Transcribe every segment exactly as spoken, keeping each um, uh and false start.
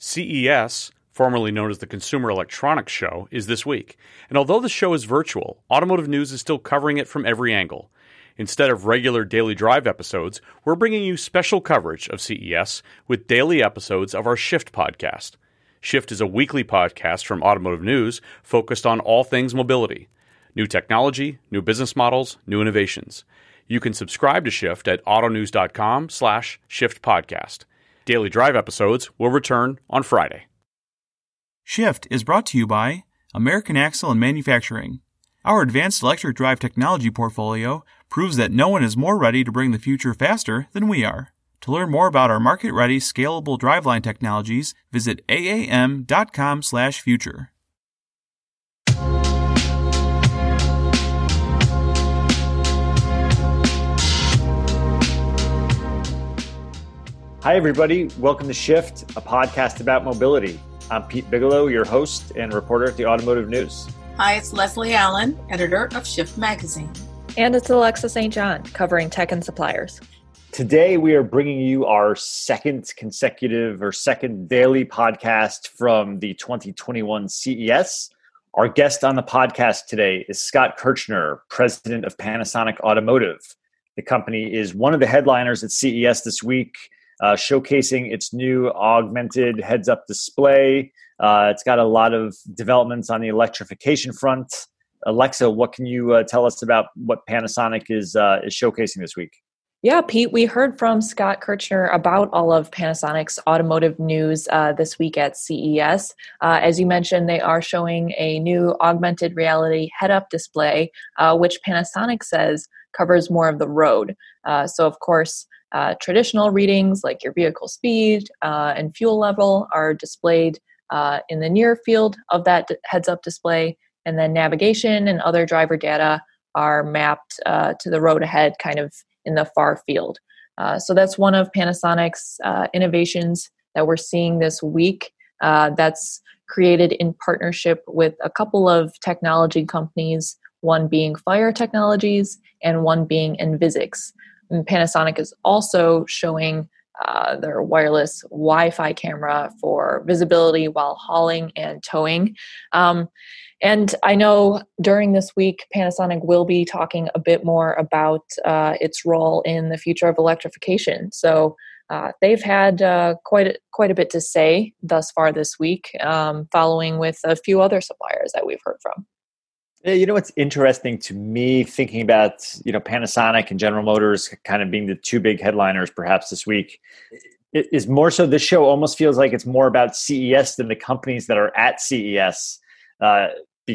C E S, formerly known as the Consumer Electronics Show, is this week. And although the show is virtual, Automotive News is still covering it from every angle. Instead of regular Daily Drive episodes, we're bringing you special coverage of C E S with daily episodes of our Shift podcast. Shift is a weekly podcast from Automotive News focused on all things mobility. New technology, new business models, new innovations. You can subscribe to Shift at autonews.com slash Shift podcast. Daily Drive episodes will return on Friday. Shift is brought to you by American Axle and Manufacturing. Our advanced electric drive technology portfolio proves that no one is more ready to bring the future faster than we are. To learn more about our market-ready, scalable driveline technologies, visit aam.com slash future. Hi, everybody. Welcome to Shift, a podcast about mobility. I'm Pete Bigelow, your host and reporter at the Automotive News. Hi, it's Leslie Allen, editor of Shift Magazine. And it's Alexa Saint John, covering tech and suppliers. Today, we are bringing you our second consecutive or second daily podcast from the twenty twenty-one C E S. Our guest on the podcast today is Scott Kirchner, president of Panasonic Automotive. The company is one of the headliners at C E S this week, Uh, showcasing its new augmented heads-up display. Uh, it's got a lot of developments on the electrification front. Alexa, what can you uh, tell us about what Panasonic is uh, is showcasing this week? Yeah, Pete, we heard from Scott Kirchner about all of Panasonic's automotive news uh, this week at C E S. Uh, as you mentioned, they are showing a new augmented reality head-up display, uh, which Panasonic says covers more of the road. Uh, so, of course, Uh, traditional readings like your vehicle speed uh, and fuel level are displayed uh, in the near field of that d- heads-up display, and then navigation and other driver data are mapped uh, to the road ahead, kind of in the far field. Uh, so that's one of Panasonic's uh, innovations that we're seeing this week. Uh, that's created in partnership with a couple of technology companies, one being Fire Technologies and one being Envisix. And Panasonic is also showing uh, their wireless Wi-Fi camera for visibility while hauling and towing. Um, and I know during this week, Panasonic will be talking a bit more about uh, its role in the future of electrification. So uh, they've had uh, quite a, quite a bit to say thus far this week, um, following with a few other suppliers that we've heard from. Yeah, you know what's interesting to me, thinking about, you know, Panasonic and General Motors kind of being the two big headliners perhaps this week, it is more so this show almost feels like it's more about C E S than the companies that are at C E S uh,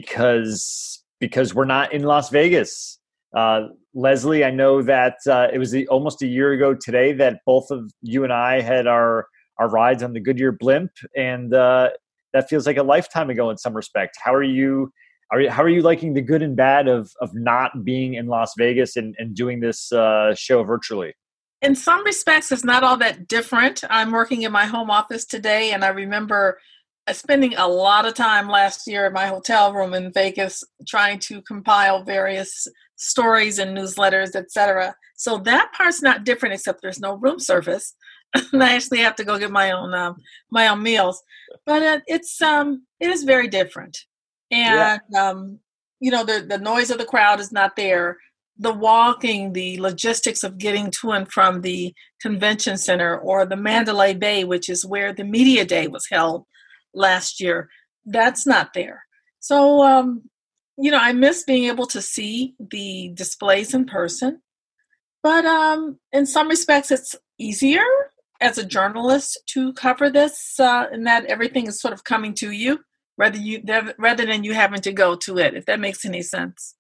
because because we're not in Las Vegas. Uh, Leslie, I know that uh, it was the, almost a year ago today that both of you and I had our, our rides on the Goodyear blimp, and uh, that feels like a lifetime ago in some respect. How are you? Are you, how are you liking the good and bad of of not being in Las Vegas and, and doing this uh, show virtually? In some respects, it's not all that different. I'm working in my home office today, and I remember spending a lot of time last year in my hotel room in Vegas trying to compile various stories and newsletters, et cetera. So that part's not different, except there's no room service. And I actually have to go get my own um, my own meals. But uh, it's um it is very different. And, yeah. um, you know, the, the noise of the crowd is not there. The walking, the logistics of getting to and from the convention center or the Mandalay Bay, which is where the media day was held last year, that's not there. So, um, you know, I miss being able to see the displays in person. But um, in some respects, it's easier as a journalist to cover this uh, in that everything is sort of coming to you. Rather you rather than you having to go to it, if that makes any sense.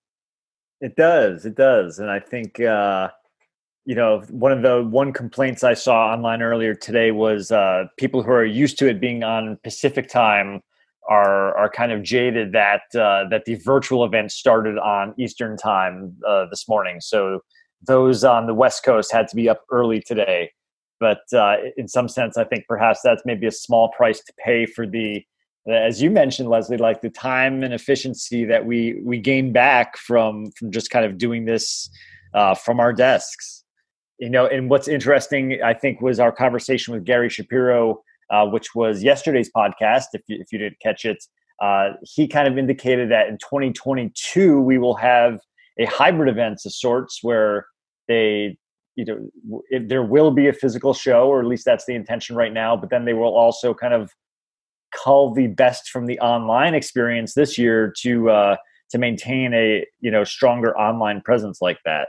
It does, it does, and I think uh, you know one of the one complaints I saw online earlier today was uh, people who are used to it being on Pacific time are are kind of jaded that uh, that the virtual event started on Eastern time uh, this morning. So those on the West Coast had to be up early today. But uh, in some sense, I think perhaps that's maybe a small price to pay for the, as you mentioned, Leslie, like the time and efficiency that we we gain back from from just kind of doing this uh, from our desks. You know, and what's interesting, I think, was our conversation with Gary Shapiro uh, which was yesterday's podcast. If you, if you didn't catch it, uh, he kind of indicated that in twenty twenty-two we will have a hybrid events of sorts where they, you know, if there will be a physical show, or at least that's the intention right now. But then they will also kind of cull the best from the online experience this year to uh, to maintain a you know stronger online presence like that.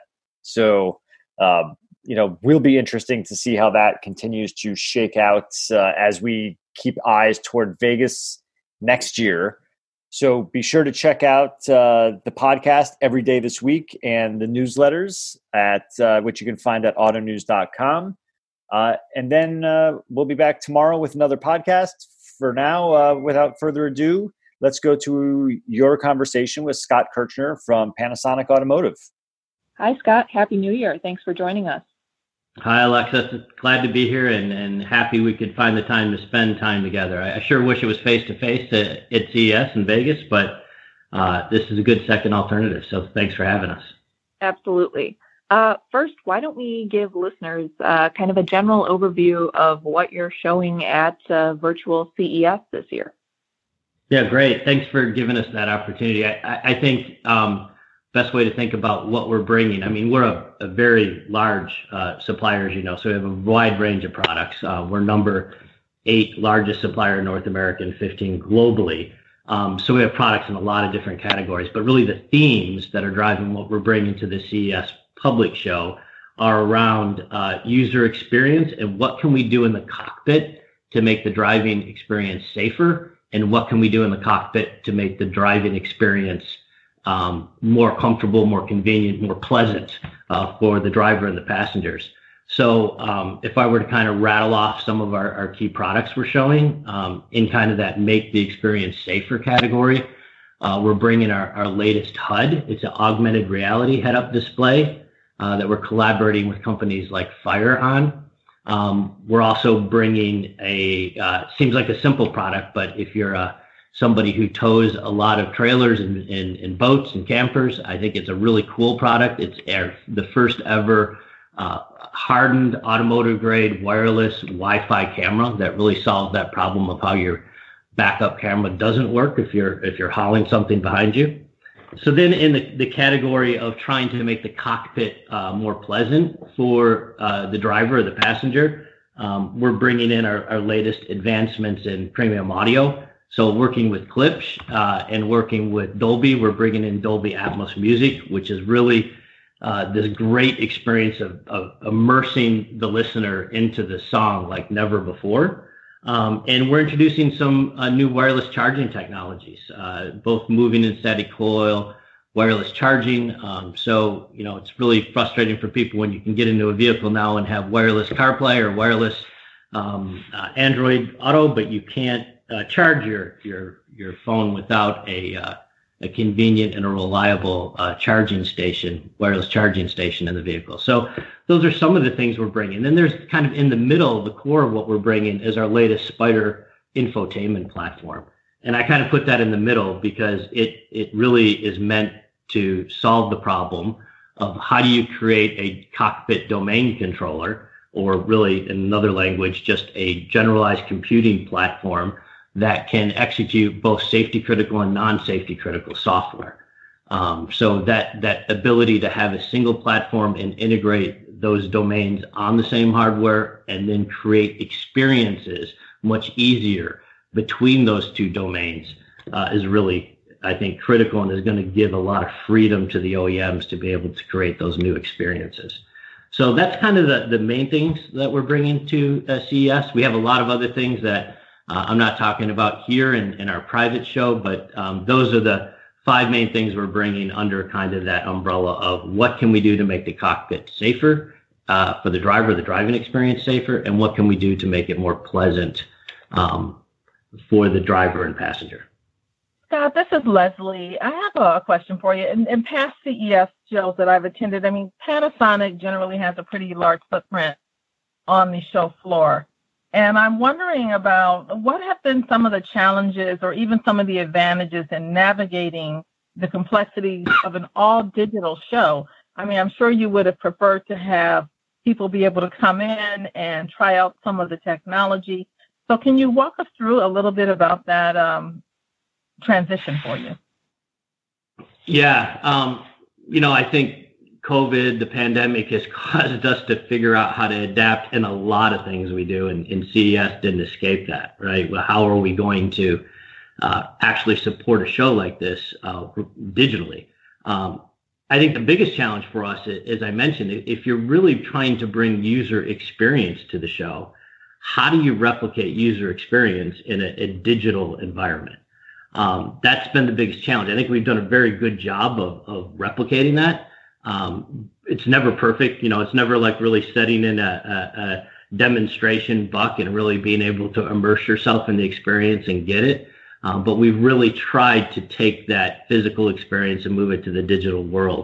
So um, you know, will be interesting to see how that continues to shake out uh, as we keep eyes toward Vegas next year. So be sure to check out uh, the podcast every day this week and the newsletters at uh, which you can find at auto news dot com. Uh, and then uh, we'll be back tomorrow with another podcast. For now, uh, without further ado, let's go to your conversation with Scott Kirchner from Panasonic Automotive. Hi, Scott. Happy New Year. Thanks for joining us. Hi, Alexa. Glad to be here and, and happy we could find the time to spend time together. I, I sure wish it was face-to-face at, at C E S in Vegas, but uh, this is a good second alternative. So thanks for having us. Absolutely. Uh, first, why don't we give listeners uh, kind of a general overview of what you're showing at uh, virtual C E S this year? Yeah, great. Thanks for giving us that opportunity. I, I, I think um, best way to think about what we're bringing. I mean, we're a, a very large uh, supplier, as you know, so we have a wide range of products. Uh, we're number eight largest supplier in North America and fifteen globally. Um, so we have products in a lot of different categories, but really the themes that are driving what we're bringing to the C E S public show are around uh, user experience and what can we do in the cockpit to make the driving experience safer, and what can we do in the cockpit to make the driving experience Um, more comfortable, more convenient, more pleasant uh, for the driver and the passengers. So um, if I were to kind of rattle off some of our, our key products we're showing um, in kind of that make the experience safer category, uh, we're bringing our, our latest H U D. It's an augmented reality head-up display uh, that we're collaborating with companies like Fire on. Um, we're also bringing a, uh, seems like a simple product, but if you're a somebody who tows a lot of trailers and, and, and boats and campers, I think it's a really cool product. It's our, the first ever uh, hardened automotive grade wireless Wi-Fi camera that really solves that problem of how your backup camera doesn't work if you're if you're hauling something behind you. So then in the, the category of trying to make the cockpit uh, more pleasant for uh, the driver or the passenger, um, we're bringing in our, our latest advancements in premium audio. So working with Klipsch uh, and working with Dolby, we're bringing in Dolby Atmos music, which is really uh, this great experience of, of immersing the listener into the song like never before. Um, and we're introducing some uh, new wireless charging technologies, uh, both moving and static coil, wireless charging. Um, so, you know, it's really frustrating for people when you can get into a vehicle now and have wireless CarPlay or wireless um, uh, Android Auto, but you can't Uh, charge your your your phone without a uh, a convenient and a reliable uh, charging station, wireless charging station in the vehicle. So those are some of the things we're bringing. Then there's kind of in the middle, the core of what we're bringing is our latest Spider infotainment platform, and I kind of put that in the middle because it it really is meant to solve the problem of how do you create a cockpit domain controller, or really in another language, just a generalized computing platform that can execute both safety critical and non-safety critical software. Um, so that that ability to have a single platform and integrate those domains on the same hardware and then create experiences much easier between those two domains uh, is really, I think, critical and is going to give a lot of freedom to the O E Ms to be able to create those new experiences. So that's kind of the, the main things that we're bringing to uh, C E S. We have a lot of other things that Uh, I'm not talking about here in, in our private show, but um, those are the five main things we're bringing under kind of that umbrella of what can we do to make the cockpit safer uh, for the driver, the driving experience safer, and what can we do to make it more pleasant um, for the driver and passenger. Scott, this is Leslie. I have a question for you. In, in past C E S shows that I've attended, I mean, Panasonic generally has a pretty large footprint on the show floor. And I'm wondering about what have been some of the challenges or even some of the advantages in navigating the complexities of an all-digital show. I mean, I'm sure you would have preferred to have people be able to come in and try out some of the technology. So can you walk us through a little bit about that um, transition for you? Yeah, um, you know, I think COVID, the pandemic, has caused us to figure out how to adapt in a lot of things we do, and, and C E S didn't escape that, right? Well, how are we going to uh, actually support a show like this uh, digitally? Um, I think the biggest challenge for us, as I mentioned, if you're really trying to bring user experience to the show, how do you replicate user experience in a, a digital environment? Um, that's been the biggest challenge. I think we've done a very good job of, of replicating that. Um, it's never perfect. You know, it's never like really setting in a, a, a demonstration buck and really being able to immerse yourself in the experience and get it. Um, but we've really tried to take that physical experience and move it to the digital world.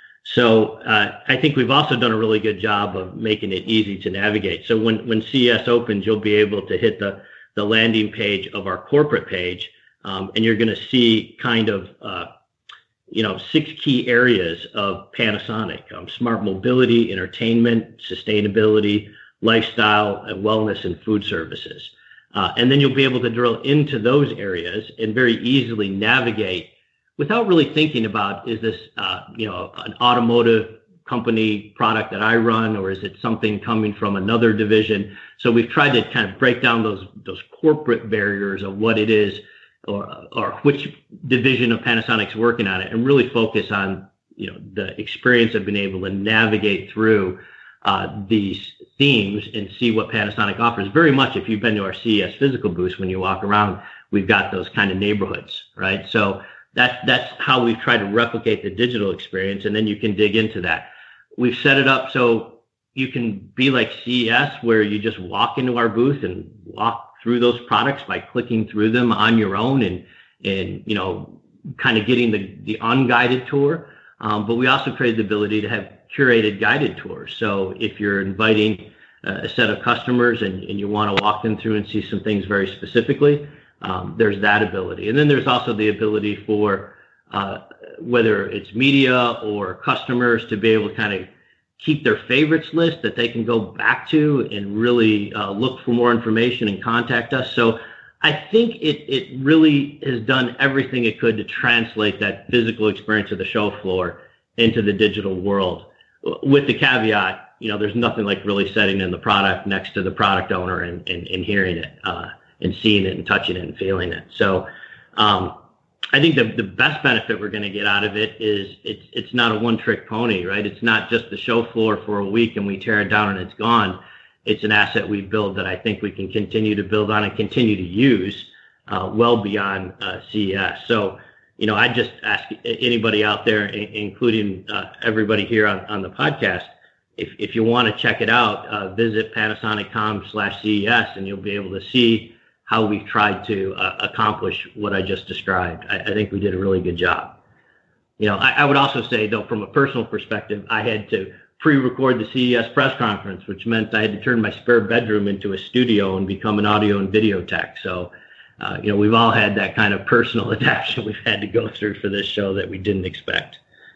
So uh, I think we've also done a really good job of making it easy to navigate. So when, when C E S opens, you'll be able to hit the, the landing page of our corporate page, um, and you're going to see kind of, uh, you know, six key areas of Panasonic: um, smart mobility, entertainment, sustainability, lifestyle, and wellness and food services. Uh, and then you'll be able to drill into those areas and very easily navigate without really thinking about, is this, uh, you know, an automotive company product that I run, or is it something coming from another division? So we've tried to kind of break down those those corporate barriers of what it is, or or which division of Panasonic's working on it, and really focus on, you know, the experience of being able to navigate through uh, these themes and see what Panasonic offers. Very much, if you've been to our C E S physical booths, when you walk around, we've got those kind of neighborhoods, right? So that's that's how we've tried to replicate the digital experience, and then you can dig into that. We've set it up so you can be like C E S, where you just walk into our booth and walk through those products by clicking through them on your own, and and you know, kind of getting the the unguided tour. Um, but we also created the ability to have curated guided tours. So if you're inviting a set of customers and, and you want to walk them through and see some things very specifically, um, there's that ability. And then there's also the ability for uh, whether it's media or customers to be able to kind of keep their favorites list that they can go back to and really uh, look for more information and contact us. So I think it, it really has done everything it could to translate that physical experience of the show floor into the digital world, with the caveat, you know, there's nothing like really setting in the product next to the product owner and, and, and hearing it uh, and seeing it and touching it and feeling it. So um, I think the, the best benefit we're going to get out of it is it's it's not a one-trick pony, right? It's not just the show floor for a week and we tear it down and it's gone. It's an asset we build that I think we can continue to build on and continue to use uh, well beyond uh, C E S. So, you know, I just ask anybody out there, including uh, everybody here on, on the podcast, if, if you want to check it out, uh, visit Panasonic dot com slash C E S, and you'll be able to see how we've tried to uh, accomplish what I just described. I, I think we did a really good job. You know, I, I would also say, though, from a personal perspective, I had to pre-record the C E S press conference, which meant I had to turn my spare bedroom into a studio and become an audio and video tech. So, Uh, you know, we've all had that kind of personal adaptation we've had to go through for this show that we didn't expect.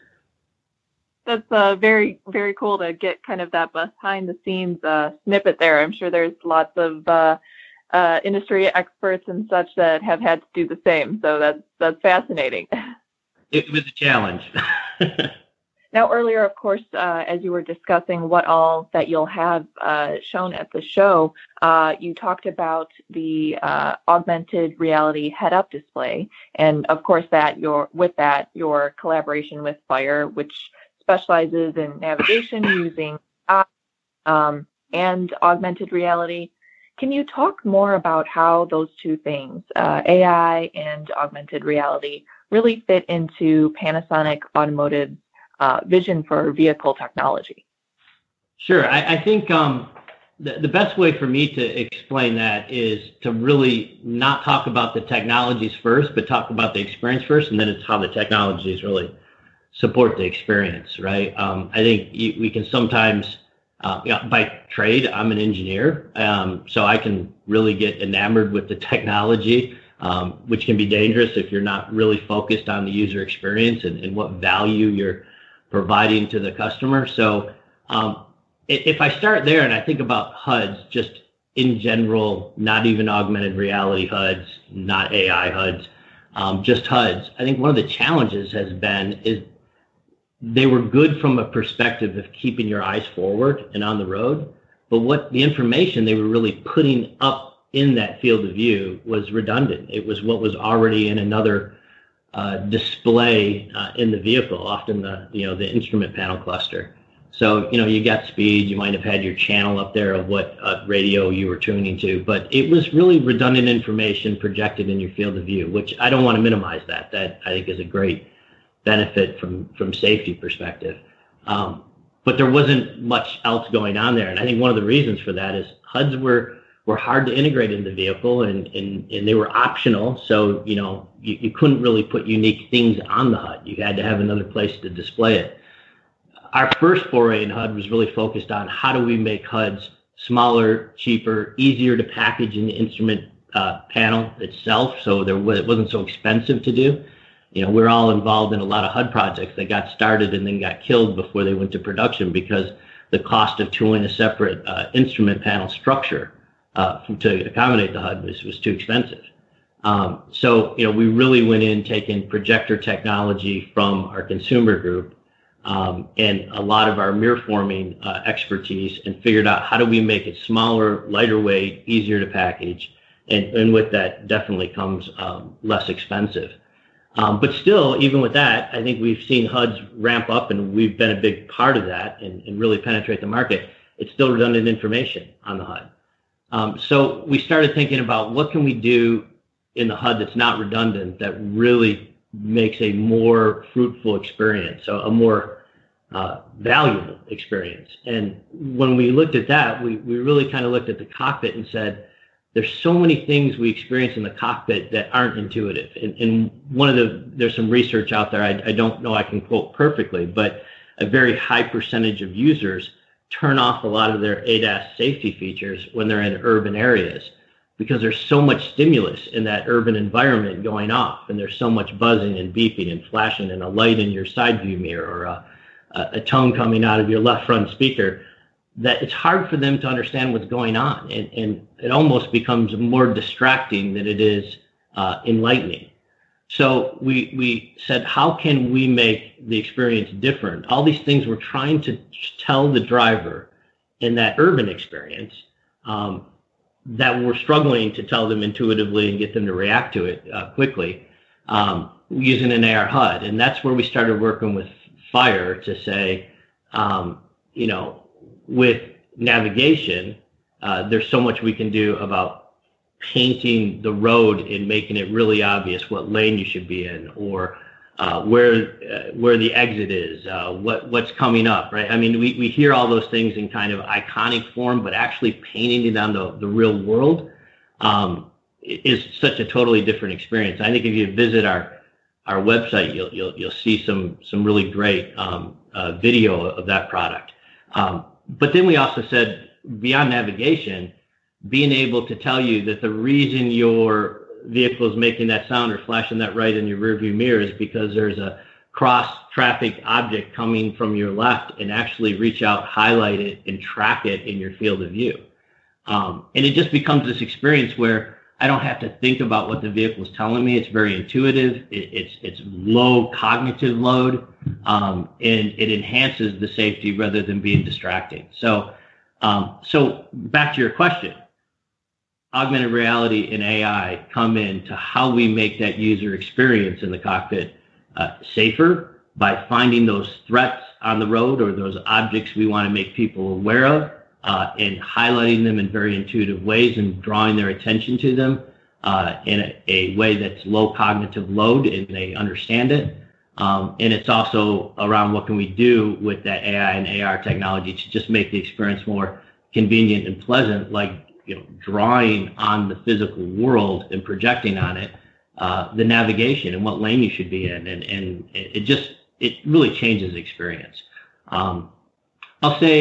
That's uh, very, very cool to get kind of that behind the scenes uh, snippet there. I'm sure there's lots of uh, uh, industry experts and such that have had to do the same. So that's, that's fascinating. It was a challenge. Now, earlier, of course, uh, as you were discussing what all that you'll have uh, shown at the show, uh, you talked about the uh, augmented reality head-up display, and of course, that your with that your collaboration with Fire, which specializes in navigation using um, and augmented reality. Can you talk more about how those two things, uh, A I and augmented reality, really fit into Panasonic Automotive's Uh, vision for vehicle technology? Sure. I, I think um, the, the best way for me to explain that is to really not talk about the technologies first, but talk about the experience first, and then it's how the technologies really support the experience, right? Um, I think you, we can sometimes, uh, you know, by trade, I'm an engineer, um, so I can really get enamored with the technology, um, which can be dangerous if you're not really focused on the user experience and, and what value you're providing to the customer. So um, if I start there and I think about H U Ds just in general, not even augmented reality H U Ds, not A I H U Ds, um, just H U Ds. I think one of the challenges has been is they were good from a perspective of keeping your eyes forward and on the road, but what the information they were really putting up in that field of view was redundant. It was what was already in another uh, display uh, in the vehicle, often the you know the instrument panel cluster. So, you know, you got speed, you might have had your channel up there of what uh, radio you were tuning to, but it was really redundant information projected in your field of view, which I don't want to minimize that. That I think is a great benefit from, from safety perspective. Um, but there wasn't much else going on there. And I think one of the reasons for that is H U Ds were, were hard to integrate in the vehicle and, and, and they were optional. So, you know, you, you couldn't really put unique things on the H U D. You had to have another place to display it. Our first foray in H U D was really focused on how do we make H U Ds smaller, cheaper, easier to package in the instrument uh, panel itself, so there was, it wasn't so expensive to do. You know, we're all involved in a lot of H U D projects that got started and then got killed before they went to production because the cost of tooling a separate uh, instrument panel structure uh, to accommodate the H U D was, was too expensive. Um, so, you know, we really went in taking projector technology from our consumer group Um, and a lot of our mirror forming uh, expertise and figured out how do we make it smaller, lighter weight, easier to package, and, and with that definitely comes um, less expensive. Um, but still, even with that, I think we've seen H U Ds ramp up and we've been a big part of that and, and really penetrate the market. It's still redundant information on the H U D. Um, so we started thinking about what can we do in the H U D that's not redundant that really makes a more fruitful experience, so a more uh, valuable experience. And when we looked at that, we, we really kind of looked at the cockpit and said, there's so many things we experience in the cockpit that aren't intuitive. And, and one of the, there's some research out there, I, I don't know I can quote perfectly, but a very high percentage of users turn off a lot of their A D A S safety features when they're in urban areas, because there's so much stimulus in that urban environment going off, and there's so much buzzing and beeping and flashing and a light in your side view mirror or a, a tone coming out of your left front speaker, that it's hard for them to understand what's going on. And, and it almost becomes more distracting than it is uh, enlightening. So we, we said, how can we make the experience different? All these things we're trying to tell the driver in that urban experience, um, that we're struggling to tell them intuitively and get them to react to it uh, quickly um, using an A R H U D. And that's where we started working with Fire to say, um, you know, with navigation, uh, there's so much we can do about painting the road and making it really obvious what lane you should be in, or uh, where uh, where the exit is, uh, what what's coming up, right? I mean, we, we hear all those things in kind of iconic form, but actually painting it on the, the real world um, is such a totally different experience. I think if you visit our our website, you'll you'll you'll see some some really great um, uh, video of that product. Um, but then we also said beyond navigation, being able to tell you that the reason your vehicle is making that sound or flashing that right in your rearview mirror is because there's a cross traffic object coming from your left, and actually reach out, highlight it, and track it in your field of view. Um, and it just becomes this experience where I don't have to think about what the vehicle is telling me. It's very intuitive. It, it's it's low cognitive load, um, and it enhances the safety rather than being distracting. So, um, so back to your question. Augmented reality and A I come in to how we make that user experience in the cockpit uh, safer by finding those threats on the road or those objects we want to make people aware of uh, and highlighting them in very intuitive ways and drawing their attention to them uh, in a, a way that's low cognitive load and they understand it. Um, and it's also around what can we do with that A I and A R technology to just make the experience more convenient and pleasant, like you know, drawing on the physical world and projecting on it uh, the navigation and what lane you should be in, and and it just it really changes the experience. Um, I'll say,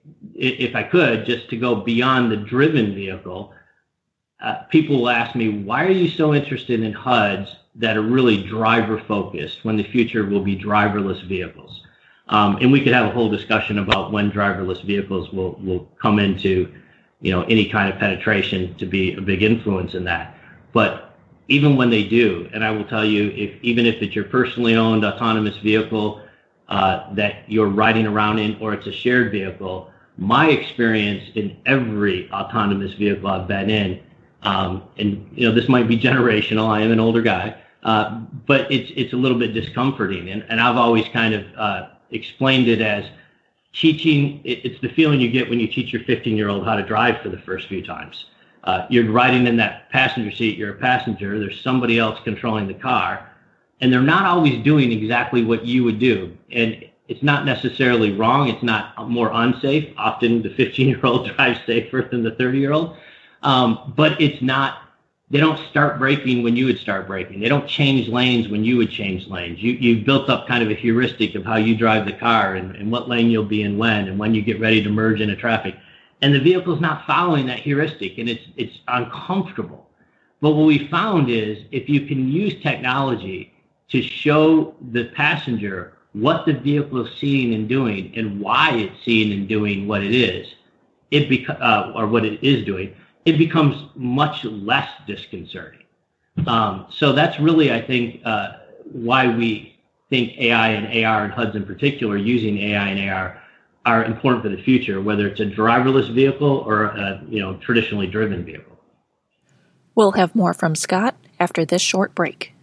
if I could, just to go beyond the driven vehicle, uh, people will ask me, why are you so interested in H U Ds that are really driver focused when the future will be driverless vehicles? Um, and we could have a whole discussion about when driverless vehicles will will come into you know, any kind of penetration to be a big influence in that. But even when they do, and I will tell you, if even if it's your personally owned autonomous vehicle uh, that you're riding around in, or it's a shared vehicle, my experience in every autonomous vehicle I've been in, um, and you know, this might be generational. I am an older guy, uh, but it's it's a little bit discomforting, and and I've always kind of uh, explained it as teaching. It, it's the feeling you get when you teach your fifteen-year-old how to drive for the first few times. Uh, you're riding in that passenger seat. You're a passenger. There's somebody else controlling the car, and they're not always doing exactly what you would do. And it's not necessarily wrong. It's not more unsafe. Often the fifteen-year-old drives safer than the thirty-year-old. Um, but it's not, they don't start braking when you would start braking. They don't change lanes when you would change lanes. You, you've built up kind of a heuristic of how you drive the car and, and what lane you'll be in when, and when you get ready to merge into traffic. And the vehicle's not following that heuristic, and it's it's uncomfortable. But what we found is if you can use technology to show the passenger what the vehicle is seeing and doing and why it's seeing and doing what it is, it beca- uh, or what it is doing, it becomes much less disconcerting. Um, so that's really, I think, uh, why we think A I and A R, and H U Ds in particular, using A I and A R are important for the future, whether it's a driverless vehicle or a you know traditionally driven vehicle. We'll have more from Scott after this short break.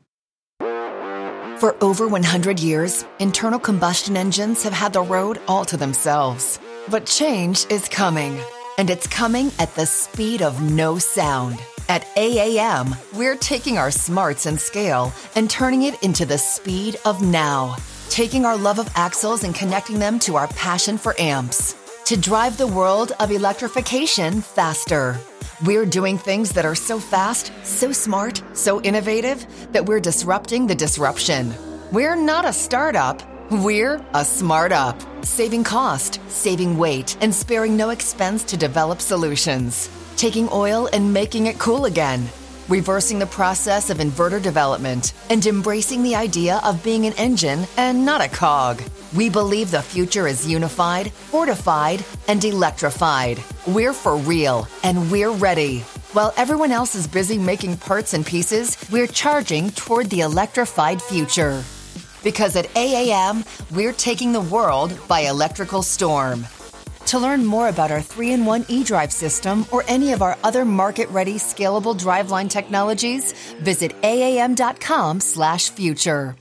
For over one hundred years, internal combustion engines have had the road all to themselves. But change is coming, and it's coming at the speed of no sound. At A A M, we're taking our smarts and scale and turning it into the speed of now. Taking our love of axles and connecting them to our passion for amps. To drive the world of electrification faster. We're doing things that are so fast, so smart, so innovative that we're disrupting the disruption. We're not a startup, we're a smart up. Saving cost, saving weight, and sparing no expense to develop solutions. Taking oil and making it cool again. Reversing the process of inverter development and embracing the idea of being an engine and not a cog. We believe the future is unified, fortified, and electrified. We're for real, and we're ready. While everyone else is busy making parts and pieces, we're charging toward the electrified future. Because at A A M, we're taking the world by electrical storm. To learn more about our three in one eDrive system or any of our other market-ready scalable driveline technologies, visit aam.com slash future.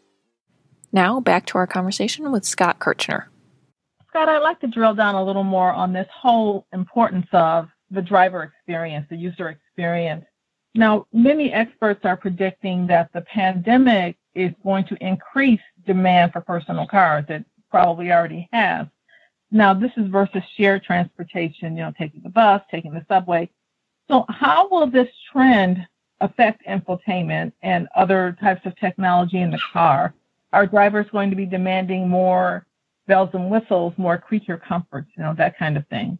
Now back to our conversation with Scott Kirchner. Scott, I'd like to drill down a little more on this whole importance of the driver experience, the user experience. Now, many experts are predicting that the pandemic is going to increase demand for personal cars. It probably already has. Now, this is versus shared transportation, you know, taking the bus, taking the subway. So how will this trend affect infotainment and other types of technology in the car? Are drivers going to be demanding more bells and whistles, more creature comforts, you know, that kind of thing?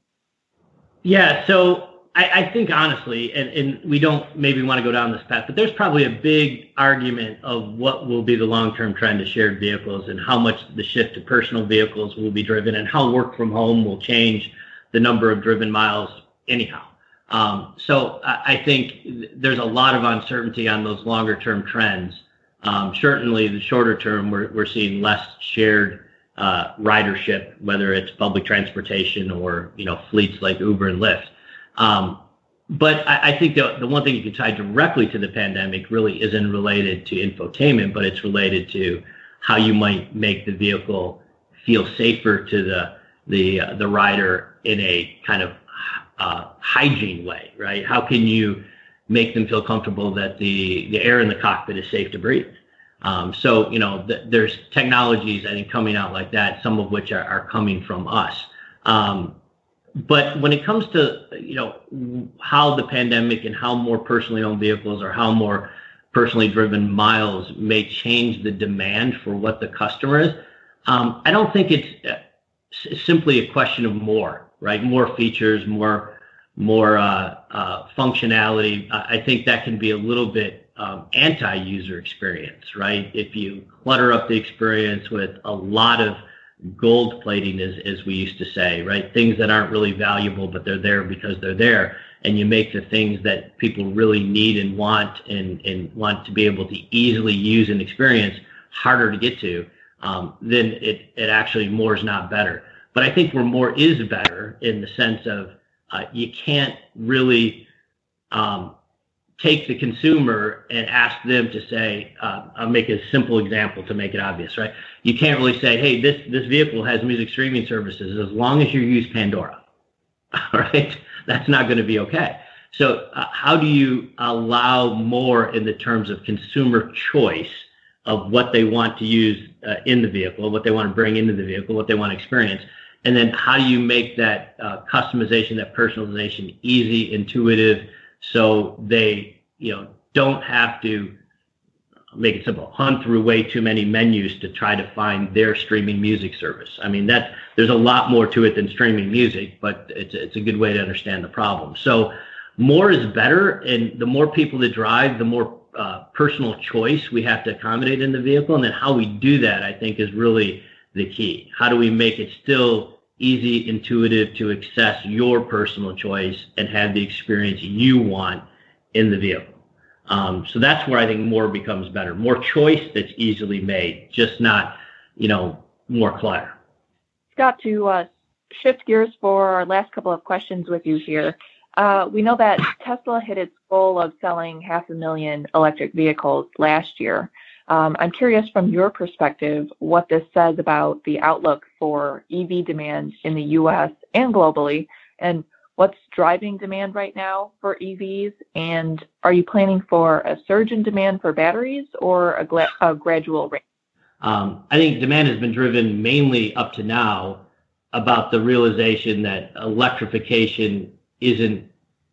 Yeah, so I, I think honestly, and, and we don't maybe want to go down this path, but there's probably a big argument of what will be the long-term trend to shared vehicles and how much the shift to personal vehicles will be driven and how work from home will change the number of driven miles anyhow. Um, so I, I think there's a lot of uncertainty on those longer-term trends. Um, certainly the shorter term, we're, we're seeing less shared uh, ridership, whether it's public transportation or, you know, fleets like Uber and Lyft. Um, but I, I think the, the one thing you can tie directly to the pandemic really isn't related to infotainment, but it's related to how you might make the vehicle feel safer to the the uh, the rider in a kind of uh, hygiene way, right? How can you make them feel comfortable that the, the air in the cockpit is safe to breathe? Um, so, you know, th- there's technologies, I think, coming out like that, some of which are, are coming from us. Um, But when it comes to, you know, how the pandemic and how more personally owned vehicles or how more personally driven miles may change the demand for what the customer is, um, I don't think it's uh, simply a question of more, right? More features, more more uh, uh, functionality. I think that can be a little bit um, anti-user experience, right? If you clutter up the experience with a lot of gold plating, as, as we used to say, right? Things that aren't really valuable, but they're there because they're there. And you make the things that people really need and want and, and want to be able to easily use and experience harder to get to, um, then it, it actually more is not better. But I think where more is better in the sense of uh, you can't really um, take the consumer and ask them to say, uh, I'll make a simple example to make it obvious, right? You can't really say, hey, this, this vehicle has music streaming services as long as you use Pandora, all right? That's not going to be okay. So uh, how do you allow more in the terms of consumer choice of what they want to use uh, in the vehicle, what they want to bring into the vehicle, what they want to experience? And then how do you make that uh, customization, that personalization easy, intuitive, so they, you know, don't have to, make it simple, hunt through way too many menus to try to find their streaming music service. I mean, that there's a lot more to it than streaming music, but it's it's a good way to understand the problem. So more is better, and the more people that drive, the more uh, personal choice we have to accommodate in the vehicle. And then how we do that, I think, is really the key. How do we make it still easy, intuitive to access your personal choice and have the experience you want in the vehicle? Um, so that's where I think more becomes better. More choice that's easily made, just not, you know, more clutter. Scott, to uh, shift gears for our last couple of questions with you here. Uh, we know that Tesla hit its goal of selling half a million electric vehicles last year. Um, I'm curious from your perspective what this says about the outlook for E V demand in the U S and globally, and what's driving demand right now for E Vs, and are you planning for a surge in demand for batteries or a, gla- a gradual rate? Um, I think demand has been driven mainly up to now about the realization that electrification isn't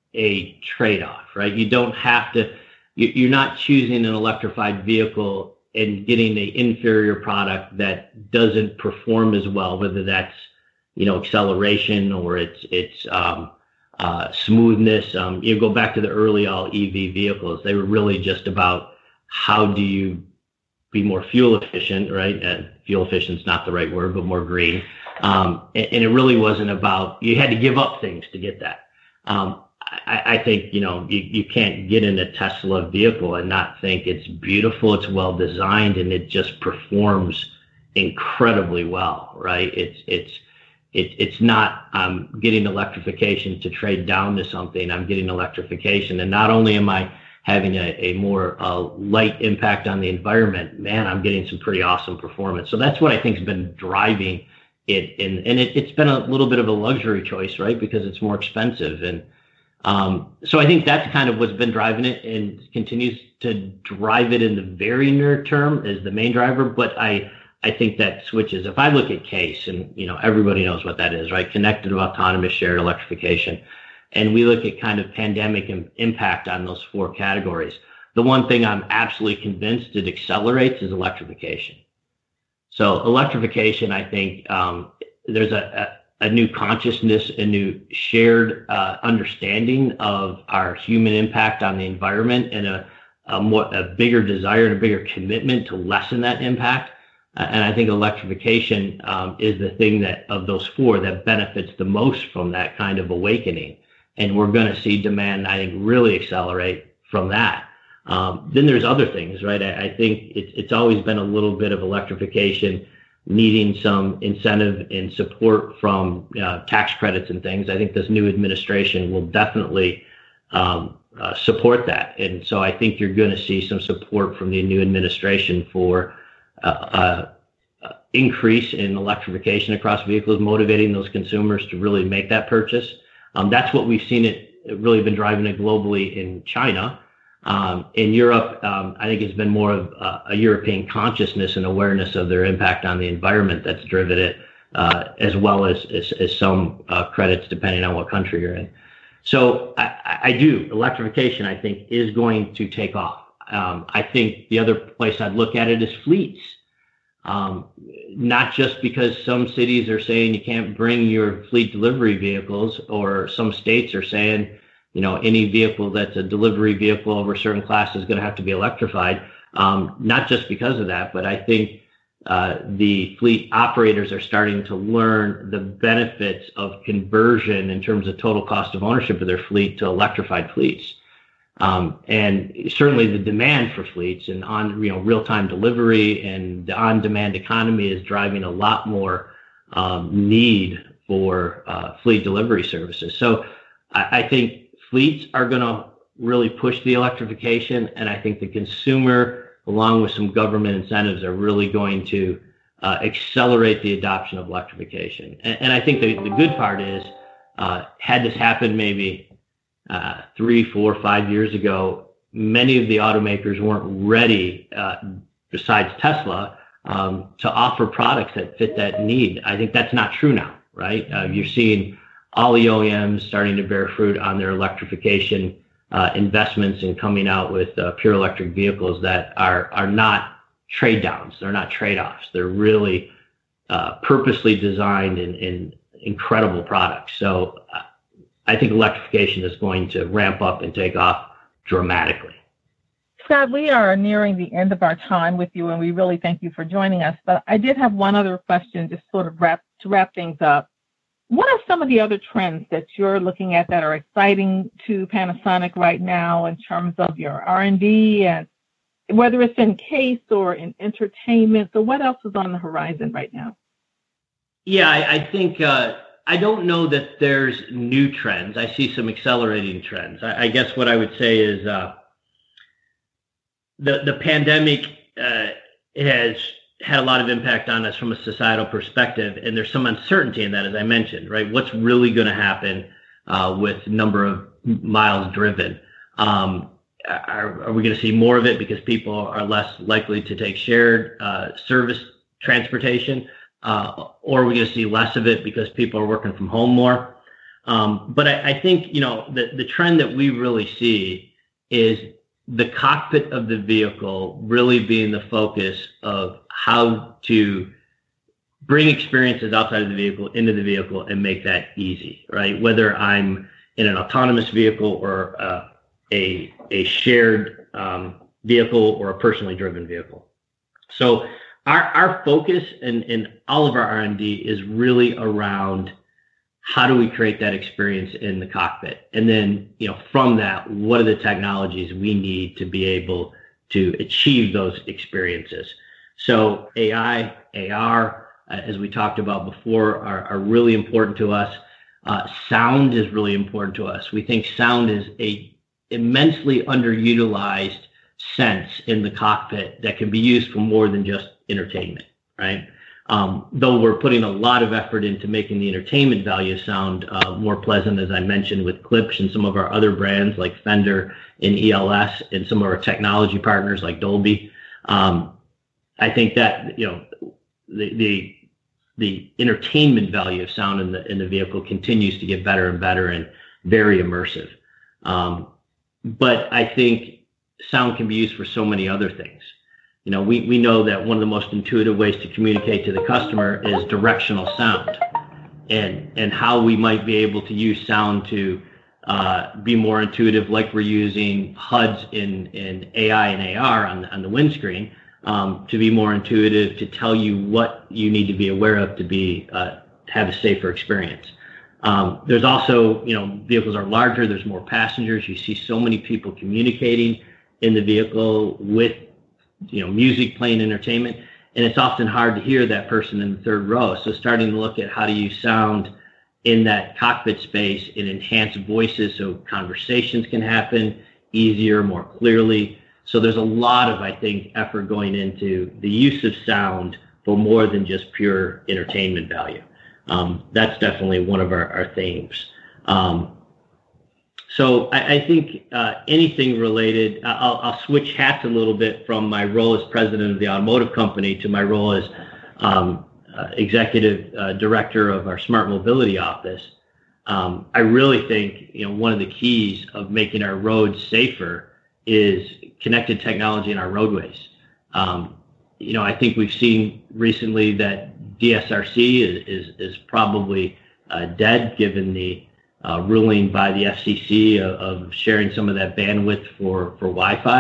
a trade-off, right? You don't have to, you're not choosing an electrified vehicle and getting an inferior product that doesn't perform as well, whether that's, you know, acceleration or it's, it's, um, Uh, smoothness. Um, you go back to the early all E V vehicles. They were really just about how do you be more fuel efficient, right? And fuel efficient is not the right word, but more green. Um, and, and it really wasn't about, you had to give up things to get that. Um, I, I think, you know, you, you can't get in a Tesla vehicle and not think it's beautiful, it's well designed, and it just performs incredibly well, right? It's, it's, It, it's not um, getting electrification to trade down to something. I'm getting electrification. And not only am I having a, a more uh, light impact on the environment, man, I'm getting some pretty awesome performance. So that's what I think has been driving it. And, and it, it's been a little bit of a luxury choice, right? Because it's more expensive. And um, so I think that's kind of what's been driving it and continues to drive it in the very near term as the main driver. But I I think that switches. If I look at CASE, and you know everybody knows what that is, right? Connected autonomous shared electrification, and we look at kind of pandemic im- impact on those four categories. The one thing I'm absolutely convinced it accelerates is electrification. So electrification, I think um, there's a, a, a new consciousness, a new shared uh, understanding of our human impact on the environment, and a, a more a bigger desire and a bigger commitment to lessen that impact. And I think electrification um, is the thing that of those four that benefits the most from that kind of awakening. And we're going to see demand, I think, really accelerate from that. Um, then there's other things, right? I, I think it's, it's always been a little bit of electrification needing some incentive and support from uh, tax credits and things. I think this new administration will definitely um, uh, support that. And so I think you're going to see some support from the new administration for Uh, uh, increase in electrification across vehicles, motivating those consumers to really make that purchase. Um, that's what we've seen it really been driving it globally in China. Um, in Europe, um, I think it's been more of a, a European consciousness and awareness of their impact on the environment that's driven it, uh, as well as, as, as some uh, credits depending on what country you're in. So I, I do, electrification, I think, is going to take off. Um, I think the other place I'd look at it is fleets, um, not just because some cities are saying you can't bring your fleet delivery vehicles, or some states are saying, you know, any vehicle that's a delivery vehicle over a certain class is going to have to be electrified. Um, not just because of that, but I think uh, the fleet operators are starting to learn the benefits of conversion in terms of total cost of ownership of their fleet to electrified fleets. Um, and certainly the demand for fleets and on you know real-time delivery and the on-demand economy is driving a lot more um, need for uh, fleet delivery services. So I, I think fleets are going to really push the electrification, and I think the consumer, along with some government incentives, are really going to uh, accelerate the adoption of electrification. And, and I think the, the good part is, uh, had this happened maybe uh, three, four, five years ago, many of the automakers weren't ready, uh, besides Tesla, um, to offer products that fit that need. I think that's not true now, right? Uh, you're seeing all the O E Ms starting to bear fruit on their electrification Uh, investments and coming out with uh, pure electric vehicles that are are not trade downs. They're not trade-offs. They're really uh, purposely designed and, and incredible products. So uh, I think electrification is going to ramp up and take off dramatically. Scott, we are nearing the end of our time with you, and we really thank you for joining us. But I did have one other question, just sort of wrap to wrap things up. What are some of the other trends that you're looking at that are exciting to Panasonic right now in terms of your R and D, and whether it's in case or in entertainment? So what else is on the horizon right now? Yeah, I, I think uh, I don't know that there's new trends. I see some accelerating trends. I, I guess what I would say is uh, the the pandemic uh, has had a lot of impact on us from a societal perspective, and there's some uncertainty in that, as I mentioned, right? What's really going to happen uh, with number of miles driven? Um, are, are we going to see more of it because people are less likely to take shared uh, service transportation, uh, or are we going to see less of it because people are working from home more? Um, but I, I think, you know, the, the trend that we really see is the cockpit of the vehicle really being the focus of how to bring experiences outside of the vehicle into the vehicle and make that easy, right? Whether I'm in an autonomous vehicle or uh, a a shared um, vehicle or a personally driven vehicle. So our our focus and in all of our R and D is really around how do we create that experience in the cockpit, and then you know from that, what are the technologies we need to be able to achieve those experiences? So A I, A R, uh, as we talked about before, are, are really important to us. Uh, sound is really important to us. We think sound is a immensely underutilized sense in the cockpit that can be used for more than just entertainment, right? Um, though we're putting a lot of effort into making the entertainment value of sound uh, more pleasant, as I mentioned, with Klipsch and some of our other brands like Fender and E L S and some of our technology partners like Dolby. Um, I think that, you know, the, the the entertainment value of sound in the in the vehicle continues to get better and better and very immersive. Um, but I think sound can be used for so many other things. You know, we, we know that one of the most intuitive ways to communicate to the customer is directional sound, and and how we might be able to use sound to uh, be more intuitive, like we're using H U Ds in, in A I and A R on the, on the windscreen. Um, to be more intuitive, to tell you what you need to be aware of to be uh, have a safer experience. Um, there's also, you know, vehicles are larger. There's more passengers. You see so many people communicating in the vehicle with, you know, music playing, entertainment, and it's often hard to hear that person in the third row. So starting to look at how to use sound in that cockpit space and enhance voices so conversations can happen easier, more clearly. So there's a lot of, I think, effort going into the use of sound for more than just pure entertainment value. Um, that's definitely one of our, our themes. Um, so I, I think uh, anything related, I'll, I'll switch hats a little bit from my role as president of the automotive company to my role as um, uh, executive uh, director of our smart mobility office. Um, I really think, you know, one of the keys of making our roads safer is connected technology in our roadways. Um, you know, I think we've seen recently that D S R C is is, is probably uh, dead, given the uh, ruling by the F C C of, of sharing some of that bandwidth for for Wi-Fi.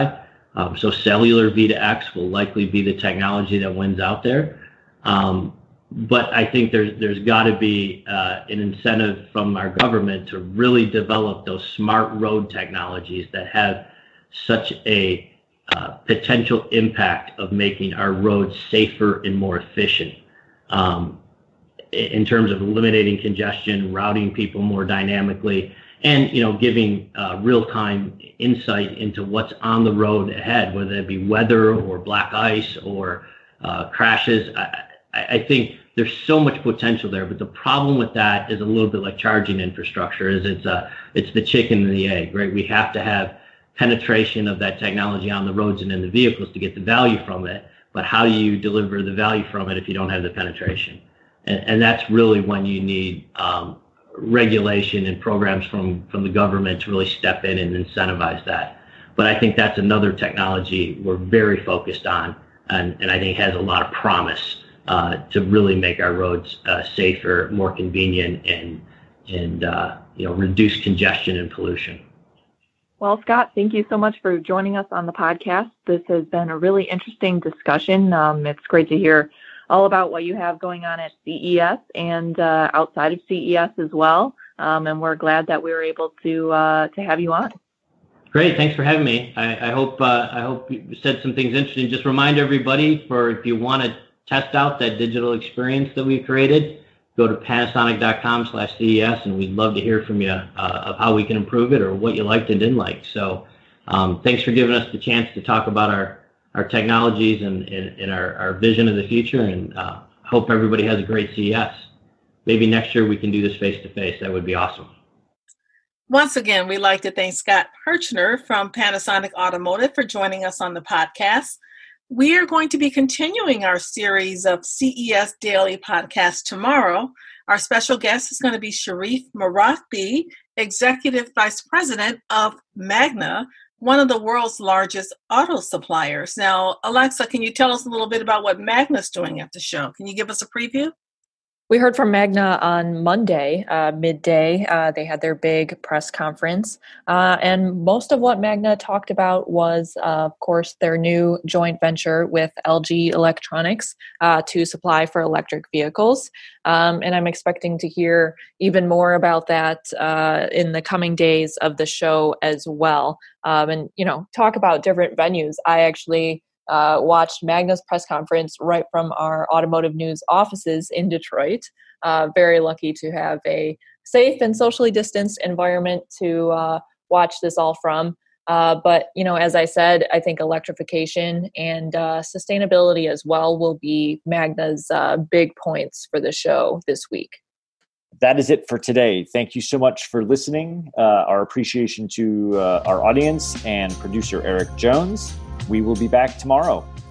Um, so cellular V two X will likely be the technology that wins out there. Um, but I think there's there's got to be uh, an incentive from our government to really develop those smart road technologies that have such a uh, potential impact of making our roads safer and more efficient. Um, in terms of eliminating congestion, routing people more dynamically, and you know, giving uh, real-time insight into what's on the road ahead, whether it be weather or black ice or uh, crashes. I, I think there's so much potential there, but the problem with that is a little bit like charging infrastructure. Is it's a it's the chicken and the egg, right? We have to have penetration of that technology on the roads and in the vehicles to get the value from it. But how do you deliver the value from it if you don't have the penetration? And, and that's really when you need um, regulation and programs from, from the government to really step in and incentivize that. But I think that's another technology we're very focused on, and, and I think has a lot of promise uh, to really make our roads uh, safer, more convenient, and and uh, you know, reduce congestion and pollution. Well, Scott, thank you so much for joining us on the podcast. This has been a really interesting discussion. Um, it's great to hear all about what you have going on at C E S and uh, outside of C E S as well. Um, and we're glad that we were able to uh, to have you on. Great, thanks for having me. I, I hope uh, I hope you said some things interesting. Just remind everybody, for if you want to test out that digital experience that we created, go to panasonic dot com slash C E S, and we'd love to hear from you uh, of how we can improve it or what you liked and didn't like. So um, thanks for giving us the chance to talk about our, our technologies and, and, and our, our vision of the future, and uh, hope everybody has a great C E S. Maybe next year we can do this face-to-face. That would be awesome. Once again, we'd like to thank Scott Kirchner from Panasonic Automotive for joining us on the podcast. We are going to be continuing our series of C E S Daily podcasts tomorrow. Our special guest is going to be Sharif Marathbi, Executive Vice President of Magna, one of the world's largest auto suppliers. Now, Alexa, can you tell us a little bit about what Magna's doing at the show? Can you give us a preview? We heard from Magna on Monday, uh, midday. Uh, they had their big press conference. Uh, and most of what Magna talked about was, uh, of course, their new joint venture with L G Electronics uh, to supply for electric vehicles. Um, and I'm expecting to hear even more about that uh, in the coming days of the show as well. Um, and, you know, talk about different venues. I actually Uh, watched Magna's press conference right from our automotive news offices in Detroit. Uh, very lucky to have a safe and socially distanced environment to uh, watch this all from. Uh, but, you know, as I said, I think electrification and uh, sustainability as well will be Magna's uh, big points for the show this week. That is it for today. Thank you so much for listening. Uh, our appreciation to uh, our audience and producer Eric Jones. We will be back tomorrow.